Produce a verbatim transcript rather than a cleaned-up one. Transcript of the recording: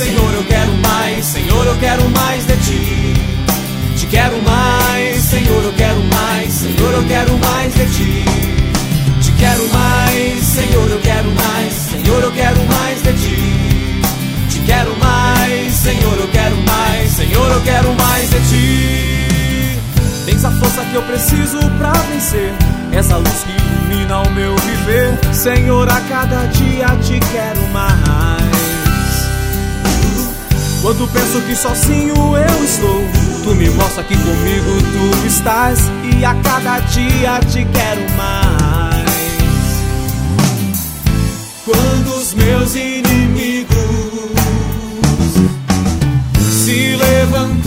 Senhor, eu quero mais. Senhor, eu quero mais de ti. Te quero mais, Senhor, eu quero mais. Senhor, eu quero mais de ti. Te quero mais, Senhor, eu quero mais. Senhor, eu quero mais de ti. Te quero mais, Senhor, eu quero mais. Senhor, eu quero mais de ti. Tens a força que eu preciso pra vencer, és a luz que ilumina o meu viver. Senhor, a cada dia te quero mais. Quando penso que sozinho eu estou, tu me mostra que comigo tu estás. E a cada dia te quero mais. Quando os meus inimigos se levantam